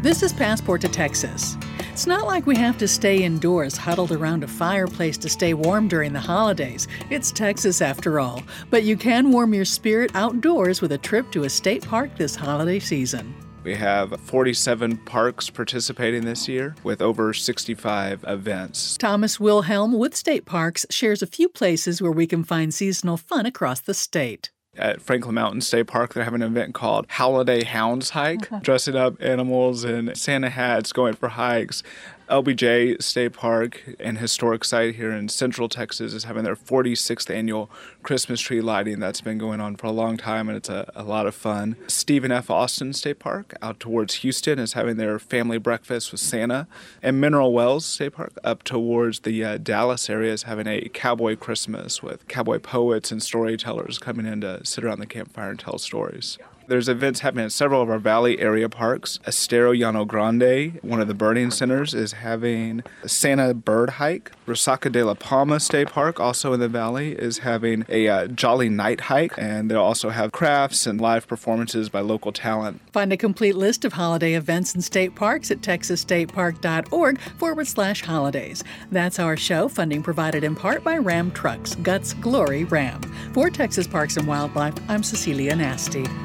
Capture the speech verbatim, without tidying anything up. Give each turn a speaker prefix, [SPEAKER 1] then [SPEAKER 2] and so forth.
[SPEAKER 1] This is Passport to Texas. It's not like we have to stay indoors huddled around a fireplace to stay warm during the holidays. It's Texas after all. But you can warm your spirit outdoors with a trip to a state park this holiday season.
[SPEAKER 2] We have forty-seven parks participating this year with over sixty-five events.
[SPEAKER 1] Thomas Wilhelm with State Parks shares a few places where we can find seasonal fun across the state.
[SPEAKER 2] At Franklin Mountain State Park, they have an event called Holiday Hounds Hike, dressing up animals in Santa hats, going for hikes. L B J State Park, an historic site here in Central Texas, is having their forty-sixth annual Christmas tree lighting. That's been going on for a long time, and it's a, a lot of fun. Stephen F. Austin State Park, out towards Houston, is having their family breakfast with Santa. And Mineral Wells State Park, up towards the uh, Dallas area, is having a cowboy Christmas with cowboy poets and storytellers coming in to sit around the campfire and tell stories. There's events happening at several of our Valley area parks. Estero Llano Grande, one of the birding centers, is having a Santa bird hike. Resaca de la Palma State Park, also in the Valley, is having a uh, Jolly Night hike. And they'll also have crafts and live performances by local talent.
[SPEAKER 1] Find a complete list of holiday events in state parks at texasstatepark.org forward slash holidays. That's our show, funding provided in part by Ram Trucks, Guts Glory Ram. For Texas Parks and Wildlife, I'm Cecilia Nasty.